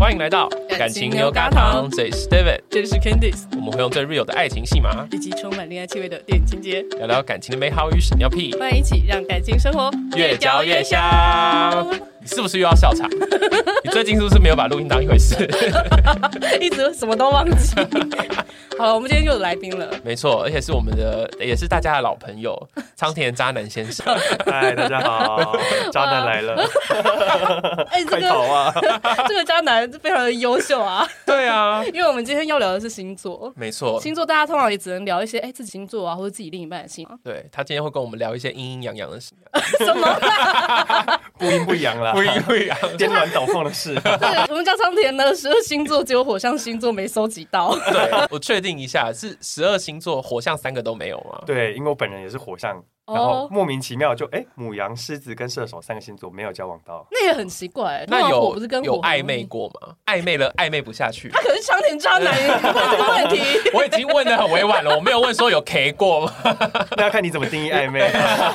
欢迎来到感情牛轧糖，这里是 David， 这里是 Candice， 我们会用最 real 的爱情戏码以及充满恋爱气味的电影情节， 聊聊感情的美好与屎尿屁， 欢迎一起让感情生活越嚼越香。你是不是又要笑场？你最近是不是没有把录音当一回事？ 一直什么都忘记。好了，我们今天又有来宾了。 没错，而且是我们的，也是大家的老朋友，苍田渣男先生。 嗨，大家好，渣男来了。快跑啊！ 这个渣男非常的优秀啊。 对啊， 因为我们今天要聊的是星座。 没错， 星座大家通常也只能聊一些自己星座啊，或者自己另一半的星座。 对，他今天会跟我们聊一些阴阴阳阳的事。 什么啦？ 不阴不阳啦， 不阴不阳， 颠鸾倒凤的事。 对，我们家苍田呢，12星座只有火象星座没收集到。 对，我确定一下，是12星座火象3个都没有吗？ 对，因为我本人也是火象。然后莫名其妙就牡羊、狮子跟射手3个星座没有交往到， 那也很奇怪。 那有不是跟有暧昧过吗？暧昧了，暧昧不下去。 他可是苍田渣男，你问这个问题。 我已经问得很委婉了，我没有问说有 K 过吗？ 那要看你怎么定义暧昧。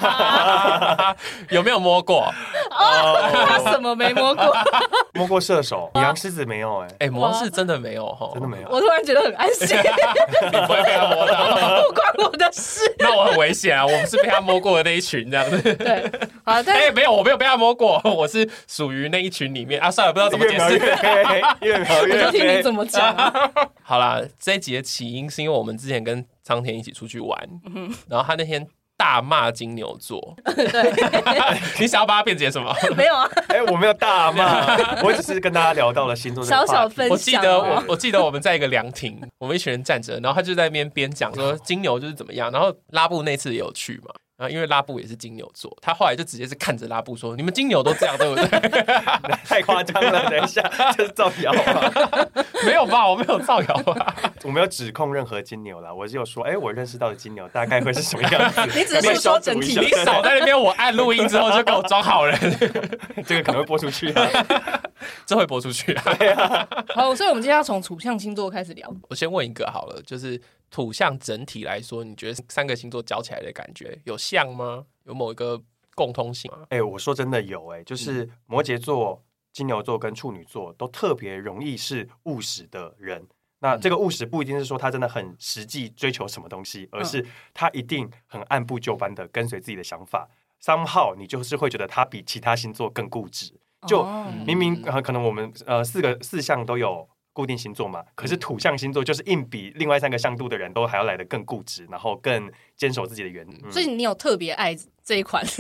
有没有摸过？ 他什么没摸过？ 摸过射手，母羊、狮子没有母羊是真的没有真的没有。 我突然觉得很安心， 你不会被他摸到， 不关我的事。 那我很危险啊！我们是被他摸过的那一群，这样子。 对，好，但没有，我没有被他摸过，我是属于那一群里面啊。算了，不知道怎么解释。 越描越黑， 我就听你怎么讲。 好啦，这一集的起因是因为我们之前跟苍田一起出去玩，然后他那天大骂金牛座。 对， 你想要帮他辩解什么？ 没有啊， 我没有大骂，我只是跟大家聊到了星座小小分享。 我记得我们在一个凉亭，我们一群人站着，然后他就在那边讲说金牛就是怎么样，然后拉布那次也有去嘛。然后因为拉布也是金牛座，他后来就直接是看着拉布说：“你们金牛都这样，对不对？” 太夸张了，等一下，这是造谣吧？ 没有吧，我没有造谣吧？ 我没有指控任何金牛啦，我只有说，我认识到的金牛大概会是什么样子。 你只是说整体， 你少在那边，我按录音之后就给我装好人。 这个可能会播出去啊， 这会播出去啊。 好，所以我们今天要从土象星座开始聊。 我先问一个好了，就是土象整体来说，你觉得3个星座交起来的感觉有像吗？有某一个共通性吗？ 我说真的有就是摩羯座、金牛座跟处女座都特别容易是务实的人。那这个务实不一定是说他真的很实际追求什么东西，而是他一定很按部就班的跟随自己的想法。somehow 你就是会觉得他比其他星座更固执。就明明可能我们四象都有固定星座嘛，可是土象星座就是硬比另外3个象度的人都还要来得更固执，然后更坚守自己的原则。 所以你有特别爱这一款？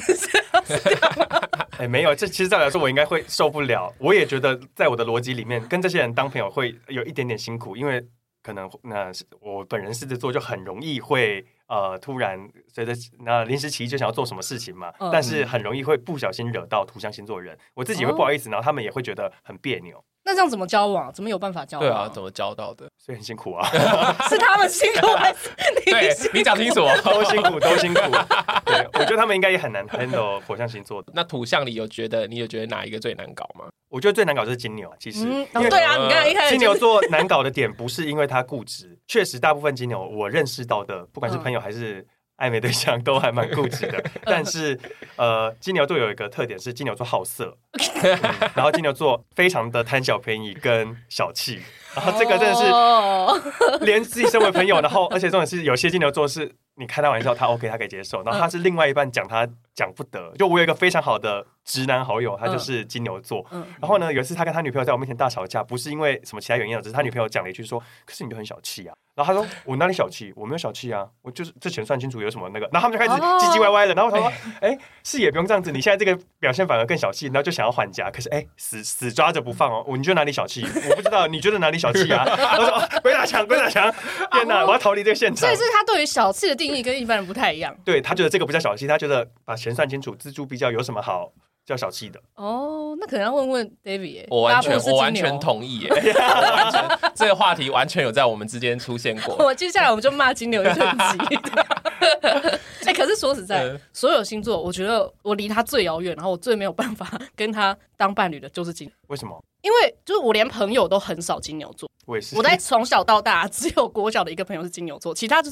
没有，这其实照来说我应该会受不了。我也觉得在我的逻辑里面，跟这些人当朋友会有一点点辛苦，因为可能我本人狮子座就很容易会突然随着临时起意就想要做什么事情嘛，但是很容易会不小心惹到土象星座的人，我自己会不好意思，然后他们也会觉得很别扭。 那这样怎么交往？怎么有办法交往？ 对啊，怎么交到的？ 所以很辛苦啊。 是他们辛苦还是你？ 对，你讲清楚哦。 都辛苦，都辛苦。对，我觉得他们应该也很难 handle 火象星座的。 那土象里你有觉得哪一个最难搞吗？ 我觉得最难搞就是金牛，其实。 对啊，你刚才一开始金牛座难搞的点不是因为他固执，确实大部分金牛我认识到的，不管是朋友还是暧昧对象都还蛮固执的。但是金牛座有一个特点是金牛座好色，然后金牛座非常的贪小便宜跟小气，然后这个真的是连自己身为朋友，然后而且重点是有些金牛座是你开他玩笑他 OK 他可以接受，然后他是另外一半讲他讲不得。就我有一个非常好的直男好友，他就是金牛座，然后呢有一次他跟他女朋友在我面前大吵架，不是因为什么其他原因，只是他女朋友讲了一句说，可是你就很小气啊。然后他说我哪里小气？我没有小气啊，我就是这钱算清楚有什么那个。然后他们就开始唧唧歪歪了。然后他说是也不用这样子，你现在这个表现反而更小气，然后就想要还价，可是死抓着不放哦。你觉得哪里小气？我不知道，你觉得哪里小气啊？他说鬼打墙，鬼打墙！天哪，我要逃离这个现场。 所以是他对于小气的定义跟一般人不太一样。 对，他觉得这个不叫小气，他觉得把钱算清楚，锱铢必较有什么好叫小气的？ 那可能要问问 David 我完全同意耶。这个话题完全有在我们之间出现过。 接下来我们就骂金牛一顿急。可是说实在，所有星座，我觉得我离他最遥远，然后我最没有办法跟他当伴侣的就是金牛。 为什么？ 因为就是我连朋友都很少金牛座。 我也是。 我在从小到大只有国小的一个朋友是金牛座，其他就是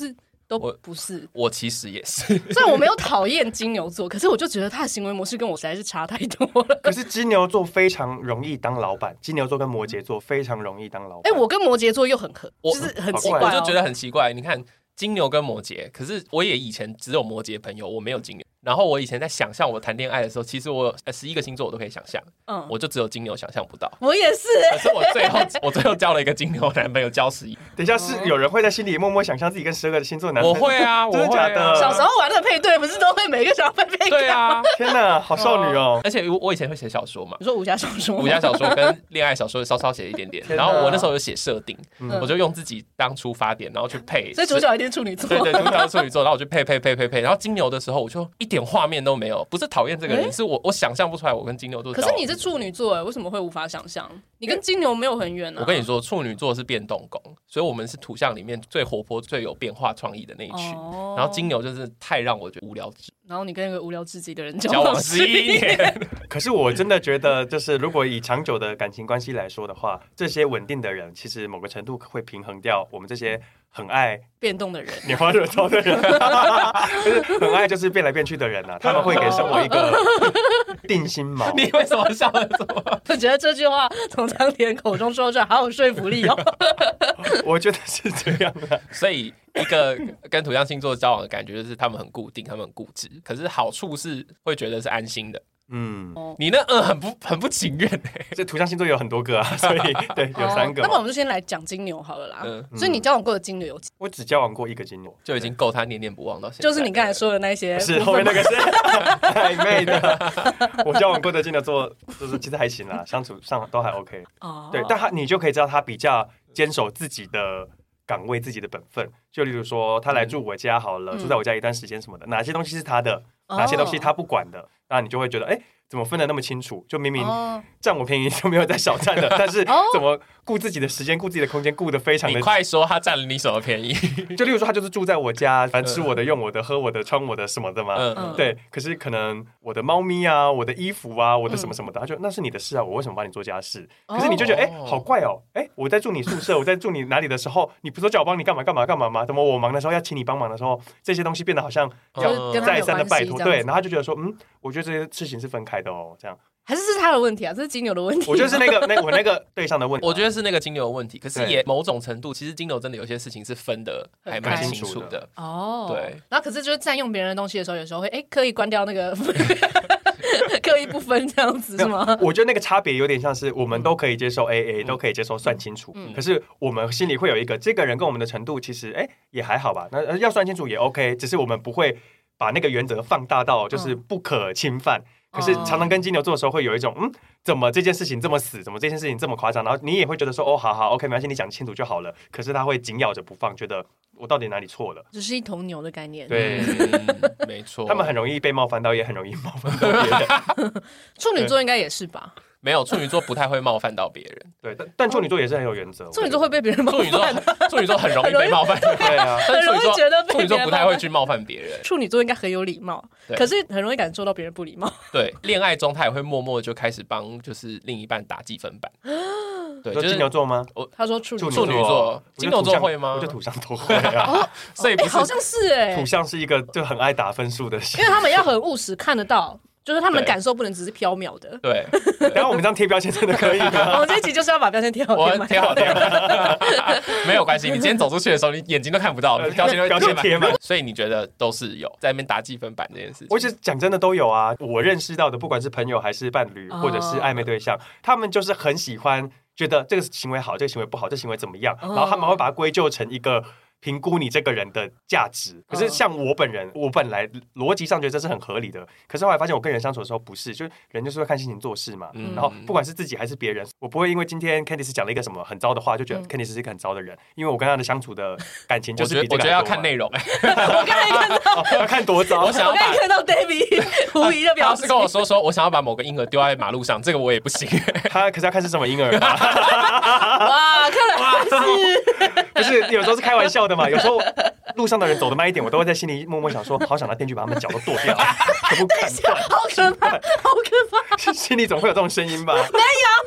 都不是。 我其实也是， 虽然我没有讨厌金牛座，可是我就觉得他的行为模式跟我实在是差太多了。 可是金牛座非常容易当老板，金牛座跟摩羯座非常容易当老板。 我跟摩羯座又很合，就是很奇怪我就觉得很奇怪。你看金牛跟摩羯，可是我也以前只有摩羯朋友，我没有金牛。然后我以前在想象我谈恋爱的时候，其实我11个星座我都可以想象，我就只有金牛想象不到。 我也是， 可是我最后交了一个金牛男朋友，交11。 等一下，是有人会在心里默默想象自己跟12个星座男朋友？ 我会啊， 真的假的？ 小时候玩的配对，不是都会每个小配配？ 对啊， 天哪，好少女哦！ 而且我以前会写小说嘛， 你说武侠小说， 武侠小说跟恋爱小说稍稍写一点点。然后我那时候有写设定，我就用自己当出发点，然后去配。 所以主角一定处女座， 对，主角处女座，然后我就配。然后金牛的时候，我就一点画面都没有。不是讨厌这个人，是我想象不出来我跟金牛座。 可是你是处女座，为什么会无法想象？你跟金牛没有很远啊。 我跟你说，处女座是变动宫，所以我们是土象里面最活泼、最有变化创意的那一群。然后金牛就是太让我觉得无聊至。 然后你跟一个无聊至极的人交往11年。 可是我真的觉得，就是如果以长久的感情关系来说的话，这些稳定的人，其实某个程度会平衡掉我们这些很爱变动的人、 拈花惹草的人，就是很爱就是变来变去的人啊，他们会给生活一个定心锚。 你为什么笑得这么？ 我觉得这句话从张甜口中说出来，好有说服力哦。 我觉得是这样的， 所以一个跟土象星座交往的感觉就是他们很固定，他们很固执，可是好处是会觉得是安心的。你那很不情愿这土象星座有很多个啊，所以对有3个。 那么我们就先来讲金牛好了啦。所以你交往过的金牛有几？ 我只交往过1个金牛， 就已经够他念念不忘到现在。 就是你刚才说的那些， 是后面那个是暧昧的。我交往过的金牛座就是其实还行啦，相处上都还 OK。对，但你就可以知道他比较坚守自己的岗位、自己的本分。就例如说，他来住我家好了，住在我家一段时间什么的，哪些东西是他的，哪些东西他不管的，那你就会觉得，怎么分得那么清楚？就明明占我便宜就没有在少占的，但是怎么顾自己的时间、顾自己的空间，顾得非常的。 你快说他占了你什么便宜？ 就例如说，他就是住在我家，反正吃我的、用我的、喝我的、穿我的什么的嘛。对，可是可能我的猫咪啊、我的衣服啊、我的什么什么的，他就那是你的事啊，我为什么帮你做家事？可是你就觉得好怪哦，我在住你宿舍，我在住你哪里的时候，你不是说叫我帮你干嘛吗？怎么我忙的时候要请你帮忙的时候，这些东西变得好像要再三的拜托，对，然后他就觉得说，我觉得这些事情是分开的哦，这样。 还是他的问题啊？这是金牛的问题。 我觉得是我那个对象的问题。 我觉得是那个金牛的问题。可是也某种程度，其实金牛真的有些事情是分的还蛮清楚的。对。 然后可是就是占用别人的东西的时候，有时候会刻意关掉那个，刻意不分这样子是吗？ 我觉得那个差别有点像是我们都可以接受 AA，都可以接受算清楚。可是我们心里会有一个，这个人跟我们的程度其实也还好吧。那要算清楚也 OK， 只是我们不会把那个原则放大到就是不可侵犯。可是常常跟金牛座的时候，会有一种怎么这件事情这么死，怎么这件事情这么夸张，然后你也会觉得说好 OK 没关系，你讲清楚就好了。可是他会紧咬着不放，觉得我到底哪里错了？ 只是一头牛的概念。 对， 没错。 他们很容易被冒犯到，也很容易冒犯到别人。 处女座应该也是吧？ 没有，处女座不太会冒犯到别人。 对，但处女座也是很有原则。 处女座会被别人冒犯。 处女座很容易被冒犯。对啊， 很容易觉得处女座不太会去冒犯别人。 处女座应该很有礼貌，可是很容易感受到别人不礼貌。 对，恋爱中他也会默默就开始帮就是另一半打计分板。对，就是金牛座吗？ 他说处女座，金牛座会吗？ 我觉得土象都会啊。 所以好像是土象是一个就很爱打分数的， 因为他们要很务实，看得到。就是他们的感受不能只是缥缈的。 对， 然后我们这样贴标签真的可以吗？ 我们这一集就是要把标签贴好。 我贴好，没有关系。你今天走出去的时候，你眼睛都看不到，标签贴满。所以你觉得都是有在那边打计分板这件事情？ 我其实讲真的都有啊。我认识到的，不管是朋友还是伴侣，或者是暧昧对象，他们就是很喜欢觉得这个行为好，这个行为不好，这个行为怎么样，然后他们会把它归咎成一个。评估你这个人的价值，可是像我本人，我本来逻辑上觉得这是很合理的，可是后来发现我跟人相处的时候不是，就人就是会看心情做事嘛。然后不管是自己还是别人，我不会因为今天 Candice 讲了一个什么很糟的话，就觉得 Candice 是一个很糟的人，因为我跟他的相处的感情就是比这个还多。 我觉得要看内容。 我刚才看到， 要看多糟。 我刚才看到 David 狐疑的表情。 他是跟我说我想要把某个婴儿丢在马路上，这个我也不行。 他可是要看是什么婴儿。 哇，看来是。 不是有时候是开玩笑的嘛，有时候。路上的人走得慢一点，我都会在心里默默想说，好想拿电锯把他们脚都剁掉，全部砍断。 好可怕，好可怕！ 心里总会有这种声音吧？ 没有，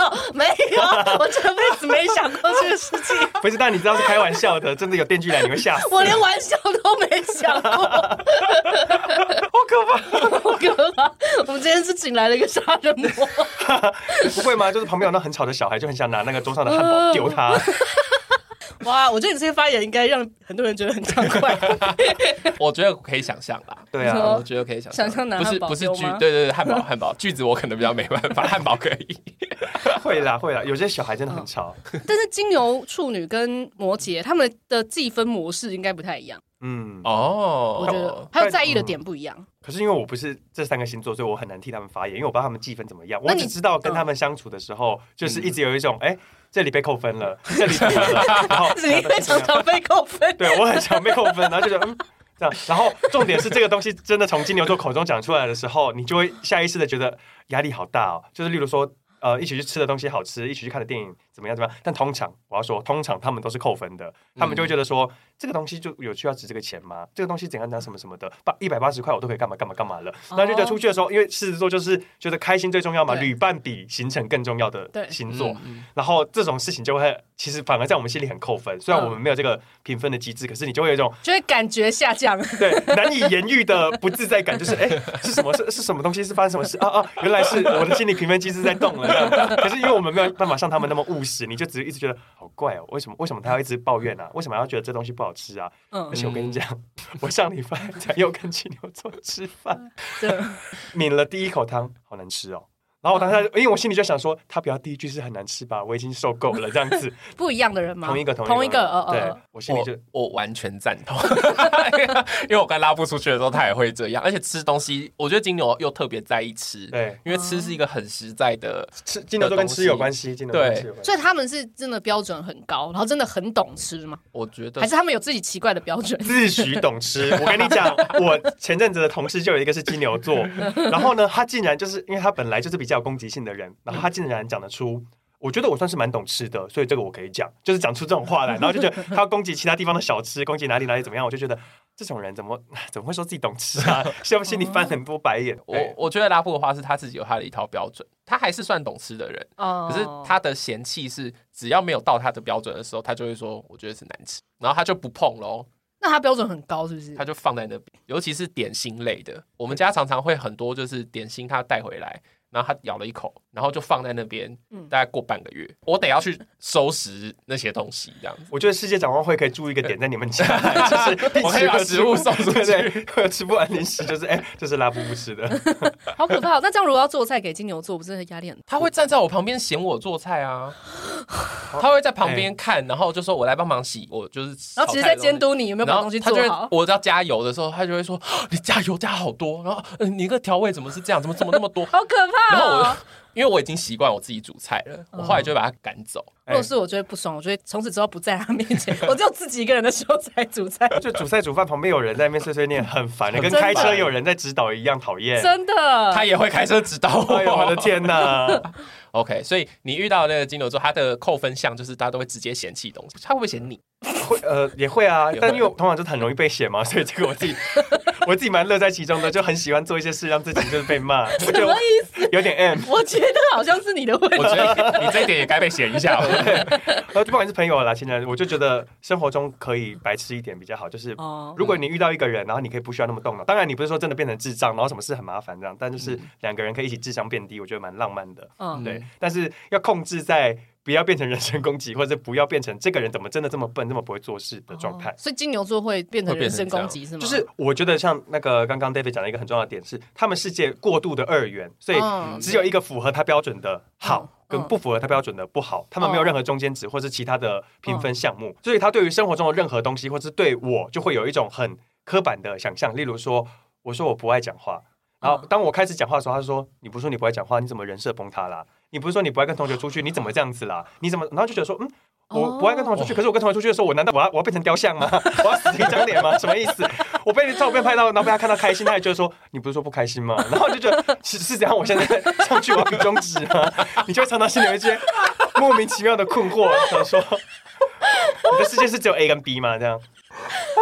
没有，我这辈子没想过这个事情。 不是，但你知道是开玩笑的，真的有电锯来你会吓死。 我连玩笑都没想过， 好可怕， 好可怕！我们今天是请来了一个杀人魔， 不会吗？就是旁边有那很吵的小孩，就很想拿那个桌上的汉堡丢他。 哇，我觉得你这些发言应该让很多人觉得很畅快。 我觉得可以想象啦。 对啊， 我觉得可以想象拿汉堡不是丢吗？ 对，汉堡句子我可能比较没办法，汉堡可以。 会啦，有些小孩真的很吵。 但是金牛、处女跟摩羯他们的计分模式应该不太一样。 我觉得还有在意的点不一样。 可是因为我不是这3个星座，所以我很难替他们发言，因为我不知道他们计分怎么样。我只知道跟他们相处的时候，就是一直有一种这里被扣分了，这里被了，然后你会常常被扣分。 对，我很常被扣分，然后就觉得这样。然后重点是这个东西真的从金牛座口中讲出来的时候，你就会下意识的觉得压力好大哦。就是例如说，一起去吃的东西好吃，一起去看的电影怎么样？但通常我要说，通常他们都是扣分的，他们就会觉得说，这个东西就有需要值这个钱吗？这个东西怎样什么什么的，180块我都可以干嘛了。然后就觉得出去的时候，因为狮子座就是觉得开心最重要嘛，旅伴比行程更重要的星座。然后这种事情就会其实反而在我们心里很扣分，虽然我们没有这个评分的机制，可是你就会有一种就会感觉下降， 对，难以言喻的不自在感，就是是什么东西，是发生什么事啊？原来是我的心理评分机制在动了。可是因为我们没有办法像他们那么务实，你就只是一直觉得好怪哦，为什么他要一直抱怨啊？为什么要觉得这东西不好吃啊？而且我跟你讲，我上礼拜才又跟金牛座吃饭，抿了第一口汤，好难吃哦。然后我当时，因为我心里就想说，他不要第一句是很难吃吧，我已经受够了这样子。 不一样的人吗？ 同一个，对，我心里就我完全赞同，因为我跟拉布出去的时候，他也会这样，而且吃东西，我觉得金牛又特别在意吃， 对， 因为吃是一个很实在的， 金牛座跟吃有关系， 对， 所以他们是真的标准很高，然后真的很懂吃吗？ 我觉得还是他们有自己奇怪的标准， 自诩懂吃。我跟你讲，我前阵子的同事就有一个是金牛座，然后呢，他竟然就是因为他本来就是比较有攻击性的人，然后他竟然讲得出，我觉得我算是蛮懂吃的，所以这个我可以讲，就是讲出这种话来，然后就觉得他要攻击其他地方的小吃，攻击哪里怎么样，我就觉得这种人怎么会说自己懂吃啊？心里翻很多白眼。 我觉得拉布的话是他自己有他的一套标准，他还是算懂吃的人，可是他的嫌弃是只要没有到他的标准的时候，他就会说我觉得是难吃，然后他就不碰咯。 那他标准很高是不是？ 他就放在那边，尤其是点心类的，我们家常常会很多就是点心他带回来，然后他咬了一口，然后就放在那边，大概过半个月，我得要去收拾那些东西，这样子。 我觉得世界展望会可以注意一个点在你们家，就是我可以把食物送出去， 会有吃不完零食，就是这是拉布不吃的， 好可怕。那这样如果要做菜给金牛座，不是压力很大？ 他会站在我旁边嫌我做菜啊，他会在旁边看，然后就说我来帮忙洗，我就是， 然后其实在监督你有没有把东西做好。 我要加油的时候，他就会说你加油加好多，然后你个调味怎么是这样，怎么那么多， 好可怕。 然后因为我已经习惯我自己煮菜了，我后来就会把他赶走。 如果是我就会不爽，我就会从此之后不在他面前，我只有自己一个人的时候才煮菜。 就煮菜煮饭旁边有人在那边碎碎念，很烦的，跟开车有人在指导一样讨厌。 真的， 他也会开车指导我。 哎呦我的天哪 ！OK， 所以你遇到那个金牛座，他的扣分项就是大家都会直接嫌弃东西，他会不会嫌你？ 会也会啊，但因为我通常就很容易被嫌嘛，所以这个我自己蛮乐在其中的，就很喜欢做一些事让自己就是被骂。 什么意思？ 有点 M。 我觉得好像是你的问题。 我觉得你这一点也该被嫌一下。 不管是朋友啦、亲人，我就觉得生活中可以白痴一点比较好。就是如果你遇到一个人，然后你可以不需要那么动脑。当然你不是说真的变成智障，然后什么事很麻烦这样，但就是两个人可以一起智商变低，我觉得蛮浪漫的。对，但是要控制在不要变成人身攻击，或者不要变成这个人怎么真的这么笨、这么不会做事的状态。 所以金牛座会变成人身攻击是吗？ 就是我觉得像那个刚刚 David 讲的一个很重要的点是，他们世界过度的二元，所以只有一个符合他标准的好，跟不符合他标准的不好，他们没有任何中间值或是其他的评分项目，所以他对于生活中的任何东西，或是对我就会有一种很刻板的想象。例如说，我说我不爱讲话。然后当我开始讲话的时候，他说：“你不是说你不爱讲话，你怎么人设崩塌啦？你不是说你不爱跟同学出去，你怎么这样子啦？你怎么？”然后就觉得说：“我不爱跟同学出去，可是我跟同学出去的时候，我难道我要变成雕像吗？我要死一张脸吗？什么意思？我被照片拍到，然后被他看到开心，他也觉得说你不是说不开心吗？然后就觉得是怎样？我现在上去我要比中指吗？你就会常常心里有一些莫名其妙的困惑，想说你的世界是只有 A 跟 B 吗？这样。” 哇，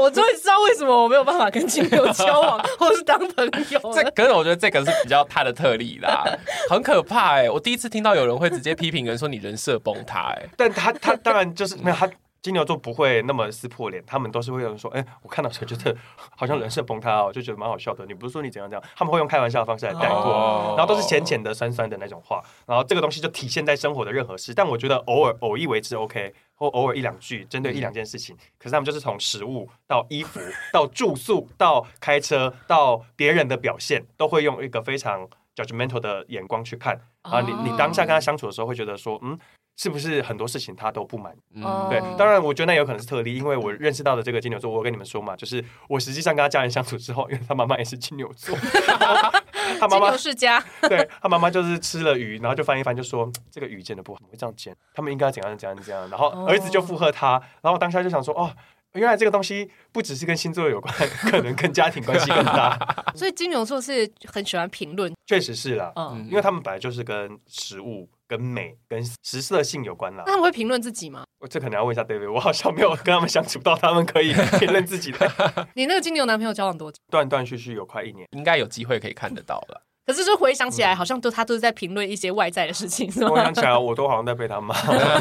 我终于知道为什么我没有办法跟金牛交往或是当朋友了。 可是我觉得这个是比较他的特例啦，很可怕我第一次听到有人会直接批评人说你人设崩塌但他当然就是没有他。金牛座不会那么撕破脸，他们都是会有人说，我看到时候觉得好像人设崩塌就觉得蛮好笑的。你不是说你怎样这样，他们会用开玩笑的方式来带过，然后都是浅浅的、酸酸的那种话，然后这个东西就体现在生活的任何事。但我觉得偶一为之 OK， 或偶尔一两句针对一两件事情，可是他们就是从食物到衣服到住宿到开车到别人的表现，都会用一个非常 judgmental 的眼光去看。然后你当下跟他相处的时候，会觉得说，是不是很多事情他都不满？对，当然我觉得那有可能是特例，因为我认识到的这个金牛座，我跟你们说嘛，就是我实际上跟他家人相处之后，因为他妈妈也是金牛座，他妈妈金牛世家， 对他妈妈就是吃了鱼，然后就翻一翻就说这个鱼煎的不好，怎么会这样煎？他们应该怎样怎样怎样，然后儿子就附和他，然后当下就想说原来这个东西不只是跟星座有关，可能跟家庭关系更大。 所以金牛座是很喜欢评论， 确实是啦，因为他们本来就是跟食物、跟美、跟食色性有关啦。 那他们会评论自己吗？ 这可能要问一下 David， 我好像没有跟他们相处到他们可以评论自己的。 你那个金牛男朋友交往多久？ 断断续续有快1年， 应该有机会可以看得到了。 可是就回想起来，好像他都是在评论一些外在的事情，是吗？ 回想起来，我都好像在被他骂，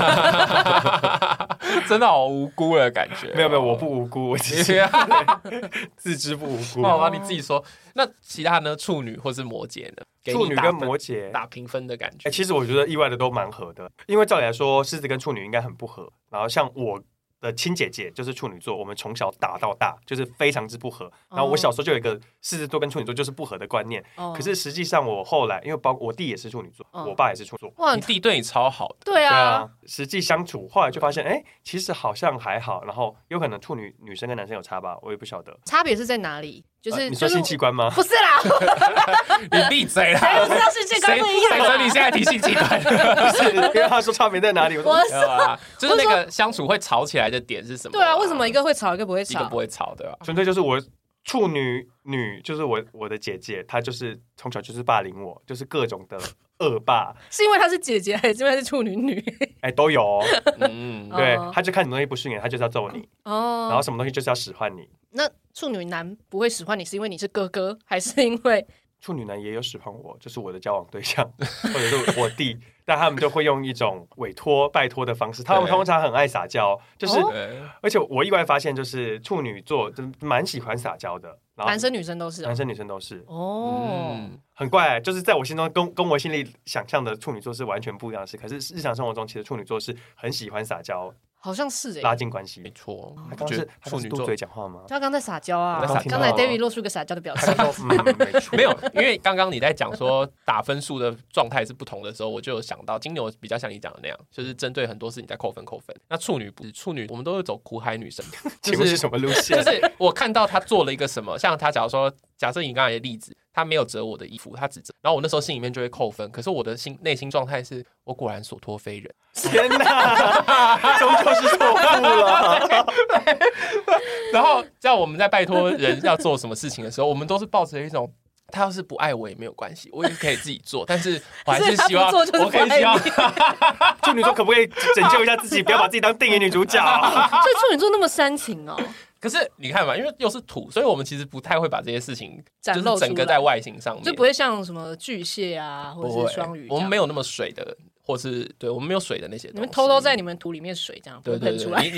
真的好无辜的感觉。 没有，我不无辜，我只是自知不无辜。 好吧，你自己说。那其他呢？处女或是摩羯呢？ 处女跟摩羯打评分的感觉。 其实我觉得意外的都蛮合的，因为照理来说，狮子跟处女应该很不合。然后像我的亲姐姐就是处女座，我们从小打到大，就是非常之不合。然后我小时候就有一个狮子座跟处女座就是不合的观念。可是实际上我后来，因为包括我弟也是处女座，我爸也是处女座， 哇，你弟对你超好的。 对啊， 实际相处后来就发现，其实好像还好。然后有可能处女女生跟男生有差吧，我也不晓得。 差别是在哪里？就是你说性器官吗？ 不是啦， 你闭嘴啦！ 谁不知道性器官不一样？ 谁说你现在提性器官？ 不是，因为他说差别在哪里？ 我就是那个相处会吵起来的点是什么？ 对啊，为什么一个会吵，一个不会吵？ 一个不会吵的， 纯粹就是我处女就是我的姐姐，她就是从小就是霸凌我，就是各种的恶霸。 是因为她是姐姐，还是因为她是处女女？ 都有对，她就看什么东西不顺眼，她就是要揍你然后什么东西就是要使唤你。 那处女男不会使唤你，是因为你是哥哥，还是因为处女男也有使唤我，就是我的交往对象或者是我弟，但他们就会用一种委托、拜托的方式。他们通常很爱撒娇，就是而且我意外发现，就是处女座蛮喜欢撒娇的， 男生女生都是， 男生女生都是很怪，就是在我心中跟我心里想象的处女座是完全不一样的事。可是日常生活中，其实处女座是很喜欢撒娇。 好像是拉近关系， 没错。 他刚是处女座嘴讲话吗？ 他刚在撒娇啊，刚才 David 露出一个撒娇的表情。 没有，因为刚刚你在讲说打分数的状态是不同的时候，我就有想到金牛比较像你讲的那样，就是针对很多事情在扣分。那处女不是处女，我们都是走苦海女生， 请问是什么路线？ 就是我看到他做了一个什么，像他假设你刚才的例子，他没有折我的衣服，他只折，然后我那时候心里面就会扣分，可是我的内心状态是我果然所托非人。 天哪，终究是错付了。 然后叫我们在拜托人要做什么事情的时候，我们都是抱着一种他要是不爱我也没有关系，我也可以自己做，但是我还是希望我可以希望处女座可不可以拯救一下自己，不要把自己当电影女主角？ 所以处女座那么煽情哦。 可是你看嘛，因为又是土，所以我们其实不太会把这些事情展露出来， 就是整个在外形上面， 就不会像什么巨蟹啊，或者是双鱼， 我们没有那么水的，或是对我们没有水的那些东西， 你们偷偷在你们土里面水这样喷出来，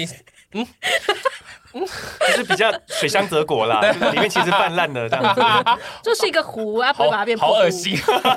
就是比较水香泽果啦，里面其实泛滥的这样子， 就是一个湖啊，不会把它变好恶心，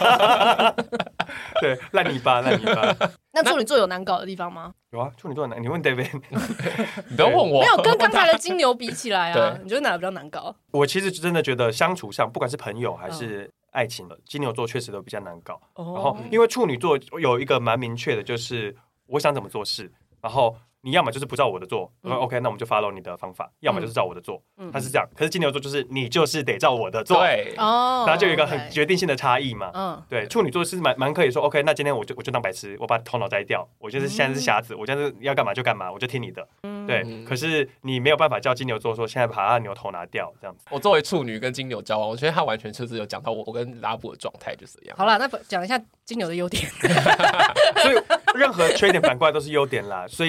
对，烂泥巴。 那处女座有难搞的地方吗？ 有啊，处女座难，你问 David， 你不要问我， 没有跟刚才的金牛比起来啊，你觉得哪个比较难搞？ 我其实真的觉得相处上，不管是朋友还是爱情的，金牛座确实都比较难搞。然后因为处女座有一个蛮明确的，就是我想怎么做事，然后你要么就是不照我的做，OK， 那我们就 follow 你的方法；要么就是照我的做，他是这样。可是金牛座就是你就是得照我的做， 对， 然后就有一个很决定性的差异嘛。对，处女座是蛮可以说 OK， 那今天我就当白痴，我把头脑摘掉，我就是现在是瞎子，我现在要干嘛就干嘛，我就听你的。对，可是你没有办法叫金牛座说现在把他牛头拿掉这样子。 我作为处女跟金牛交往，我觉得他完全就是有讲到我跟拉布的状态就是这样。 好了，那讲一下金牛的优点。 所以任何缺点反过来都是优点啦，所以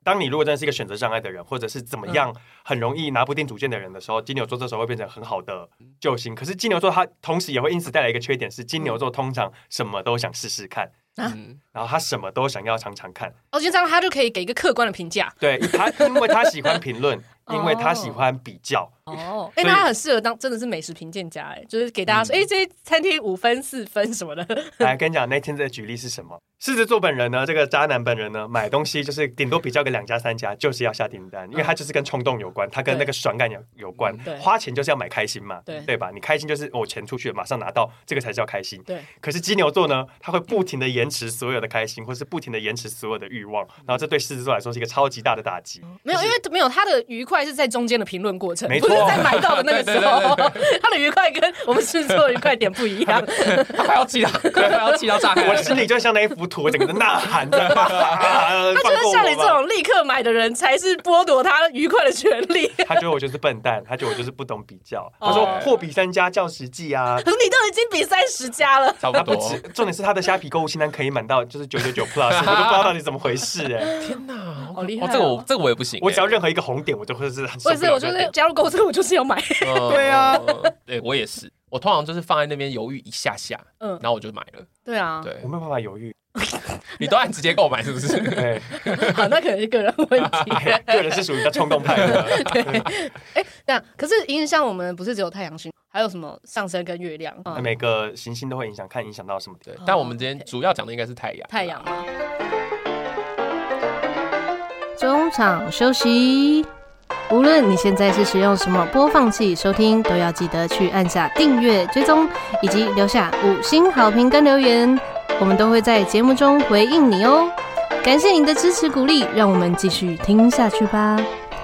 当你如果真的是一个选择障碍的人，或者是怎么样很容易拿不定主见的人的时候，金牛座这时候会变成很好的救星。可是金牛座它同时也会因此带来一个缺点，是金牛座通常什么都想试试看。然后他什么都想要尝尝看， 就这样他就可以给一个客观的评价。 对他，因为他喜欢评论，因为他喜欢比较。 那他很适合当真的是美食评鉴家，就是给大家说，这些餐厅5分4分什么的。 来跟你讲，那天的举例是什么？狮子座本人呢，这个渣男本人呢，买东西就是顶多比较个2家3家，就是要下订单，因为他就是跟冲动有关，他跟那个爽感有关。花钱就是要买开心嘛，对吧？你开心就是我钱出去了，马上拿到，这个才叫开心。对。可是金牛座呢，他会不停的延迟所有的开心，或是不停的延迟所有的欲望，然后这对狮子座来说是一个超级大的打击。 没有，因为没有他的愉快是在中间的评论过程， 没错， 不是在买到的那个时候，他的愉快跟我们狮子座的愉快点不一样。 他快要气到炸开， 我心里就像那一幅图，我整个呐喊着。他觉得像你这种立刻买的人，才是剥夺他愉快的权利。 他觉得我就是笨蛋，他觉得我就是不懂比较。他说货比3家较实际啊。 可是你都已经比30家了， 差不多。 重点是他的虾皮购物清单可以满到就是999 Plus， 我都不知道到底怎么回事天哪， 好厉害！ 这个我也不行， 我只要任何一个红点，我就会是很受不了。 我就是加入购物车，我就是要买。 对啊， 对我也是，我通常就是放在那边犹豫一下下，然后我就买了。 对啊， 对， 我没有办法犹豫。 你都按直接购买是不是？ 对， 好，那可能是个人问题。 个人是属于比较冲动派的。 对，那可是影响我们不是只有太阳星，还有什么上升跟月亮？ 每个行星都会影响，看影响到什么。 对，但我们今天主要讲的应该是太阳。 太阳吗？ 中场休息。无论你现在是使用什么播放器收听，都要记得去按下订阅、追踪，以及留下5星好评跟留言，我们都会在节目中回应你哦。感谢您的支持鼓励，让我们继续听下去吧。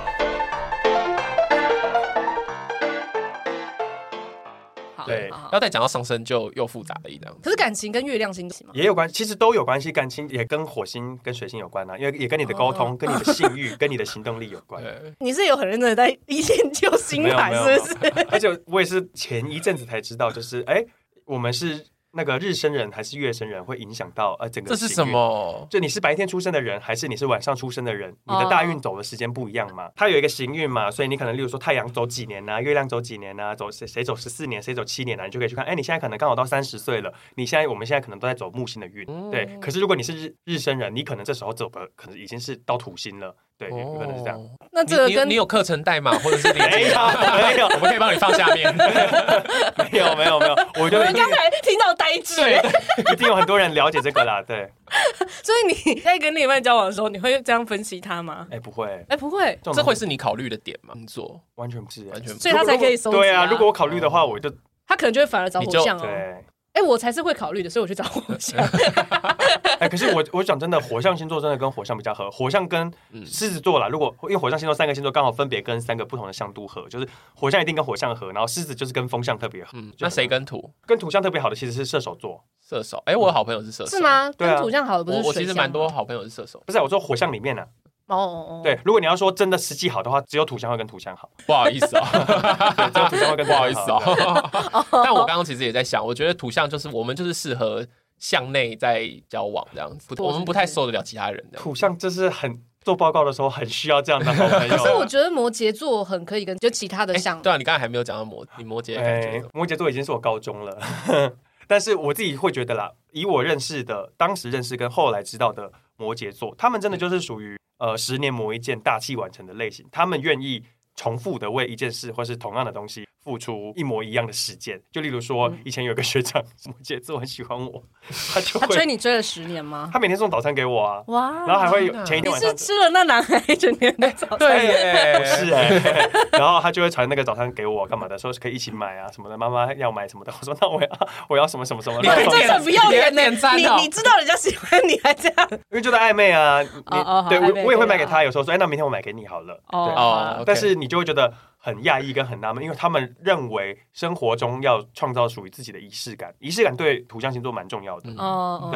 对， 要再讲到上升就又复杂了一样。 可是感情跟月亮星吗？ 也有关，其实都有关系。感情也跟火星、跟水星有关啊，因为也跟你的沟通、跟你的性欲、跟你的行动力有关。 你是有很认真的在研究星盘，是不是？ 而且我也是前一阵子才知道，就是我们是那个日生人还是月生人会影响到整个。 这是什么？ 就你是白天出生的人还是你是晚上出生的人，你的大运走的时间不一样嘛。它有一个行运嘛，所以你可能例如说太阳走几年啊，月亮走几年啊，谁走14年，谁走7年啊，你就可以去看，你现在可能刚好到30岁了，我们现在可能都在走木星的运，对。可是如果你是日生人，你可能这时候走的可能已经是到土星了。对，有可能是这样。 那这个跟你有课程代码或者是没有， 我们可以帮你放下面。 没有，我就刚才听到呆滞， 一定有很多人了解这个啦，对。 所以你在跟另一半交往的时候，你会这样分析他吗？ 不会， 不会， 这会是你考虑的点吗？做完全不是， 完全不是， 所以他才可以收集。 对啊，如果我考虑的话，我就他可能就会反而找火象哦。 对。 我才是会考虑的，所以我去找火象。 可是我讲真的，火象星座真的跟火象比较合。火象跟狮子座啦，因为火象星座3个星座刚好分别跟3个不同的象度合，就是火象一定跟火象合，然后狮子就是跟风象特别合。 那谁跟土？ 跟土象特别好的其实是射手座。 射手，我有好朋友是射手。 是吗？ 对啊， 跟土象好的不是水象吗？ 我其实蛮多好朋友是射手。 不是，我说火象里面呢。 对， 如果你要说真的实际好的话，只有土象会跟土象好。 不好意思啊， 只有土象会跟土象好。 不好意思啊。但我刚刚其实也在想，我觉得土象就是我们就是适合向内在交往这样子，我们不太受得了其他人。 土象就是很做报告的时候很需要这样的好朋友。 可是我觉得摩羯座很可以跟就其他的象。 对啊，你刚才还没有讲到你摩羯的感觉。 摩羯座已经是我高中了。但是我自己会觉得啦，以我当时认识跟后来知道的摩羯座，他们真的就是属于10年磨一剑、大器晚成的类型。他们愿意重复的为一件事或是同样的东西付出一模一样的时间。就例如说，以前有个学长摩羯座很喜欢我，他追你追了10年吗？ 他每天送早餐给我啊， 哇！ 然后还会前一天晚上你是吃了那男孩1年的早餐？ 对耶， 是然后他就会传那个早餐给我干嘛的，说可以一起买啊什么的，妈妈要买什么的。我说那我要什么什么什么。 你真的不要脸呢！你知道人家喜欢你还这样？ 因为就在暧昧啊。对，我也会买给他，有时候说那明天我买给你好了。对，但是你就会觉得很讶异跟很纳闷，因为他们认为生活中要创造属于自己的仪式感，仪式感对土象星座蛮重要的。对，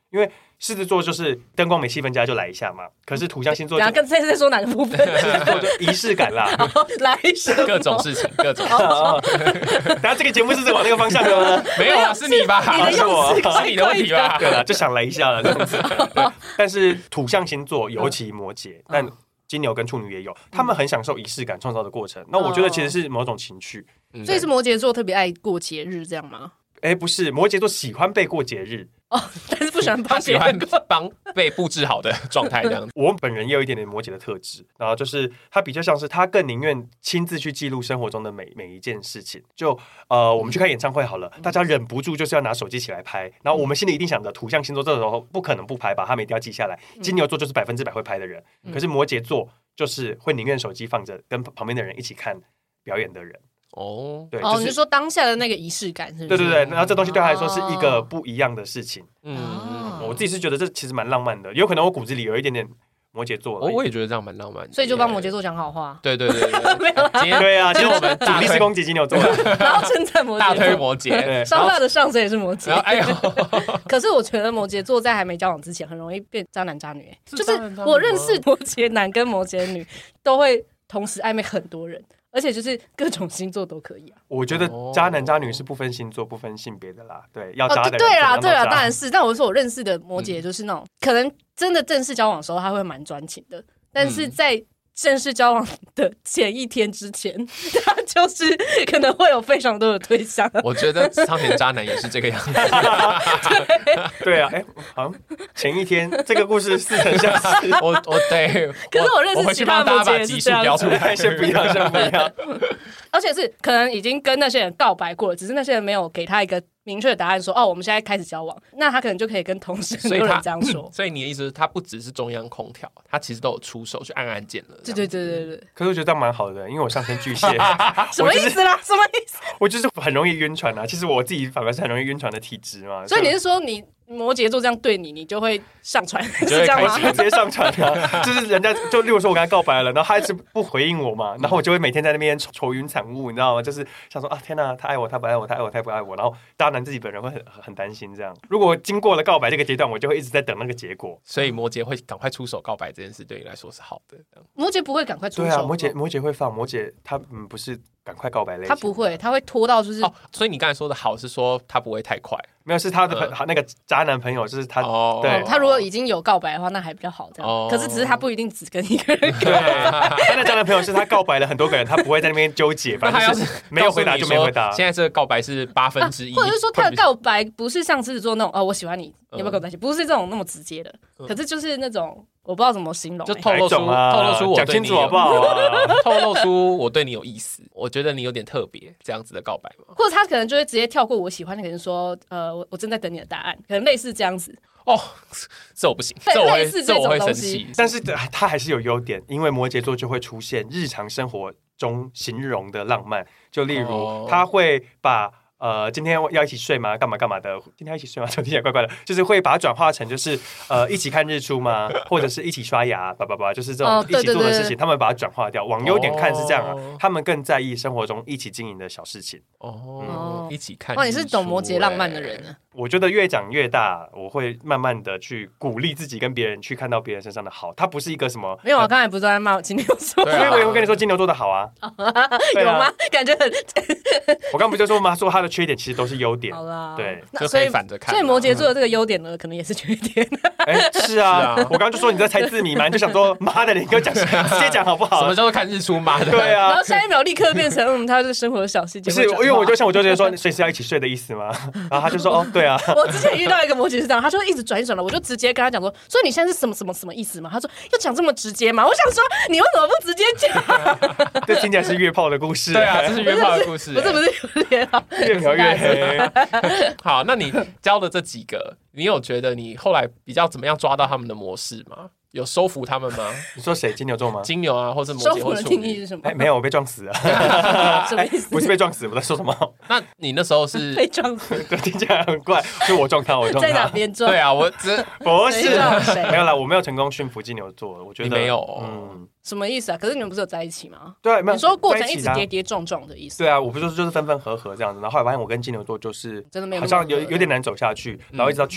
因为狮子座就是灯光没气氛佳就来一下嘛，可是土象星座就跟在说哪个部分？ 狮子座就仪式感啦， 来什么各种事情，各种。 等下这个节目是往那个方向的吗？ 没有啊，是你吧？ 是我， 是你的问题吧？ 对了，就想来一下了这样子。但是土象星座尤其摩羯，但金牛跟处女也有，他们很享受仪式感创造的过程。那我觉得其实是某种情趣， 所以是摩羯座特别爱过节日这样吗？ 不是，摩羯座喜欢被过节日但是不喜欢帮他喜欢帮被布置好的状态这样子。 我本人也有一点点摩羯的特质，然后就是他比较像是他更宁愿亲自去记录生活中的每一件事情。就我们去看演唱会好了，大家忍不住就是要拿手机起来拍，然后我们心里一定想着土象星座这时候不可能不拍吧，他们一定要记下来。金牛座就是100%会拍的人，可是摩羯座就是会宁愿手机放着，跟旁边的人一起看表演的人。对， 你是说当下的那个仪式感是不是？ 对，然后这东西对他来说是一个不一样的事情。我自己是觉得这其实蛮浪漫的，有可能我骨子里有一点点摩羯座。 我也觉得这样蛮浪漫的， 所以就帮摩羯座讲好话。 对， 没有啦。 对啊， 今天我们主力是攻击金牛座， 然后称赞摩羯座， 大推摩羯， 烧腊的上身也是摩羯。 哎呦， 可是我觉得摩羯座在还没交往之前，很容易变渣男渣女。就是我认识摩羯男跟摩羯女都会同时暧昧很多人。而且就是各种星座都可以啊。 我觉得渣男渣女是不分星座、不分性别的啦。对，要渣的人对啦，当然是。但我说我认识的摩羯就是那种，可能真的正式交往的时候他会蛮专情的，但是在正式交往的前一天之前，他就是可能会有非常多的对象。 我觉得苍田渣男也是这个样子。 对啊，好像前一天这个故事似曾相识。 我对， 可是我认识其他摩羯也是这样子。 先不要。 而且是可能已经跟那些人告白过了，只是那些人没有给他一个明确的答案说，我们现在开始交往，那他可能就可以跟同事很多人这样说。 所以你的意思是，他不只是中央空调，他其实都有出手去按按键了。 对。 可是我觉得这样蛮好的，因为我上升巨蟹。 什么意思啦？什么意思？ 我就是很容易晕船啊。其实我自己反而是很容易晕船的体质嘛。 所以你是说你摩羯座这样对你，你就会上船，是这样吗？ 直接上船啊！就是人家就例如说我跟他告白了，然后他一直不回应我嘛，然后我就会每天在那边愁云惨雾，你知道吗？就是想说天哪，他爱我，他不爱我，他爱我，他不爱我，然后渣男自己本人会很担心这样。如果经过了告白这个阶段，我就会一直在等那个结果。 所以摩羯会赶快出手告白这件事，对你来说是好的。 摩羯不会赶快出手。 对啊，摩羯会放，摩羯他不是赶快告白类型， 他不会，他会拖到就是所以你刚才说的好是说他不会太快。 没有，是他的那个渣男朋友，就是他。对， 他如果已经有告白的话，那还比较好这样。可是只是他不一定只跟一个人告白。 他的渣男朋友是他告白了很多个人，他不会在那边纠结，反正就是没有回答就没回答。 现在这个告白是1/8， 或者是说他的告白不是像狮子座那种我喜欢你，要不要跟我在一起？不是这种那么直接的，可是就是那种我不知道怎么形容， 就透露出我讲清楚好不好？ 透露出我对你有意思，我觉得你有点特别，这样子的告白吗？ 或者他可能就会直接跳过我喜欢那个人说，我正在等你的答案，可能类似这样子。 这我不行，这我会生气。 但是他还是有优点，因为摩羯座就会出现日常生活中形容的浪漫，就例如他会把。今天要一起睡吗？干嘛的？今天要一起睡吗？听起来怪怪的，就是会把它转化成就是一起看日出吗？或者是一起刷牙，就是这种一起做的事情，他们把它转化掉。往优点看是这样啊，他们更在意生活中一起经营的小事情。 一起看。 你是懂摩羯浪漫的人呢。 我觉得越长越大，我会慢慢的去鼓励自己跟别人去看到别人身上的好。他不是一个什么没有，我刚才不是在骂金牛座， 所以我也会跟你说金牛座的好啊。 有吗？感觉很。 我刚不就说吗？说他的缺点其实都是优点。 好啦， 对， 就可以反着看。 所以摩羯座的这个优点呢，可能也是缺点。 是啊，我刚刚就说你在猜字谜嘛，你就想说妈的，你给我讲直接讲好不好？ 什么叫做看日出妈的？ 对啊， 然后下一秒立刻变成他是生活的小细节。 不是，因为我就觉得说随时要一起睡的意思嘛，然后他就说对啊。 我之前遇到一个摩羯是这样，他就一直转了，我就直接跟他讲说，所以你现在是什么意思嘛？他说要讲这么直接嘛？我想说你为什么不直接讲？ 这听起来是约炮的故事。 对啊，这是约炮的故事。 不是有点好， 越描越黑。 好，那你教的这几个，你有觉得你后来比较怎么样抓到他们的模式吗？有收服他们吗？ 你说谁？金牛座吗？ 金牛啊，或是摩羯或处女？ 收服的定义是什么？ 没有，我被撞死了。 什么意思？ 不是被撞死，我在说什么？ 那你那时候是被撞死？ 对，听起来很怪，是我撞他， 在哪边撞？ 对啊，我不是没有啦，我没有成功驯服金牛座，我觉得你没有。 什么意思啊？可是你们不是有在一起吗？ 对，没有。 你说过程一直跌跌撞撞的意思？ 对啊，我不是就是分分合合这样子，然后后来发现我跟金牛座就是真的没有， 好像有点难走下去，然后一直到去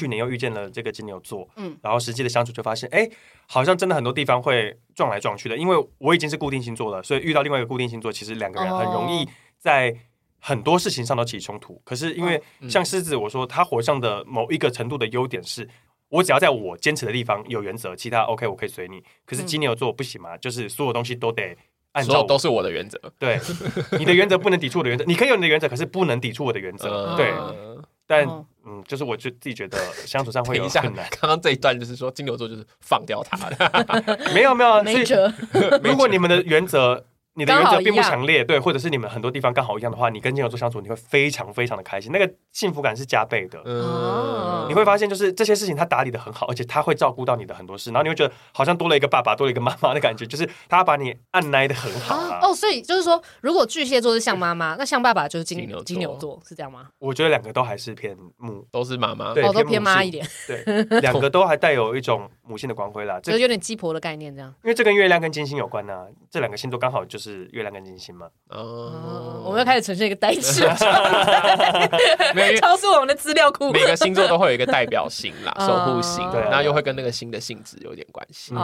去年又遇见了这个金牛座，然后实际的相处就发现，哎，好像真的很多地方会撞来撞去的。因为我已经是固定星座了，所以遇到另外一个固定星座，其实两个人很容易在很多事情上都起冲突。可是因为像狮子，我说他火象的某一个程度的优点是，我只要在我坚持的地方有原则，其他 OK 我可以随你。可是金牛座不行嘛，就是所有东西都得按照都是我的原则。对， 你的原则不能抵触我的原则，你可以有你的原则，可是不能抵触我的原则。对，但就是我就自己觉得相处上会有困难。 刚刚这一段就是说金牛座就是放掉他的， 没有， 没辙。 如果你们的原则并不强烈，对，或者是你们很多地方刚好一样的话，你跟金牛座相处，你会非常非常的开心，那个幸福感是加倍的。你会发现就是这些事情他打理的很好，而且他会照顾到你的很多事，然后你会觉得好像多了一个爸爸，多了一个妈妈的感觉，就是他把你按捺的很好啊。 所以就是说，如果巨蟹座是像妈妈，那像爸爸就是金牛座，是这样吗？ 我觉得两个都还是偏母， 都是妈妈， 对， 都偏妈一点。 对，两个都还带有一种母性的光辉啦， 就有点鸡婆的概念这样。 因为这跟月亮跟金星有关啊，这两个星座刚好就是月亮跟金星嘛。 我们要开始呈现一个呆滞，超出我们的资料库。 每个星座都会有一个代表性啦，守护星，然后又会跟那个星的性质有点关系。